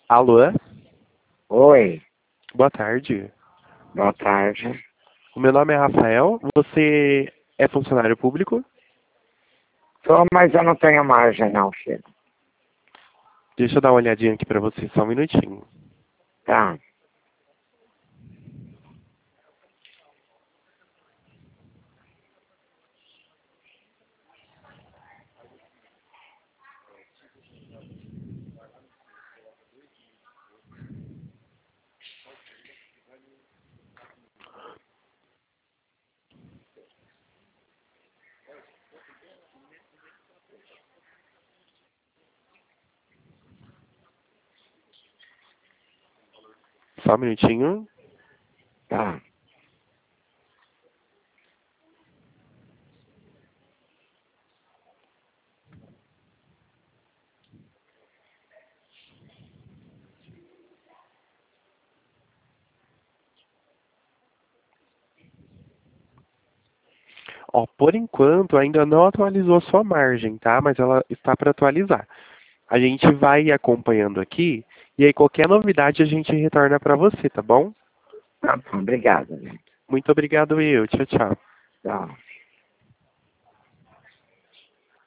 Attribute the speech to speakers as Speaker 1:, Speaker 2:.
Speaker 1: Alô?
Speaker 2: Oi,
Speaker 1: Boa tarde.
Speaker 2: boa tarde.
Speaker 1: O meu nome é Rafael. Você é funcionário público?
Speaker 2: Tô, mas eu não tenho margem não, filho.
Speaker 1: Deixa eu dar uma olhadinha aqui pra você, só um minutinho.
Speaker 2: Tá.
Speaker 1: Só um minutinho.
Speaker 2: Tá.
Speaker 1: Ó, por enquanto ainda não atualizou a sua margem, tá? Mas ela está para atualizar. A gente vai acompanhando aqui e aí qualquer novidade a gente retorna para você, tá bom?
Speaker 2: Tá bom, obrigado, gente.
Speaker 1: Muito obrigado, eu. Tchau, tchau.
Speaker 2: Tchau.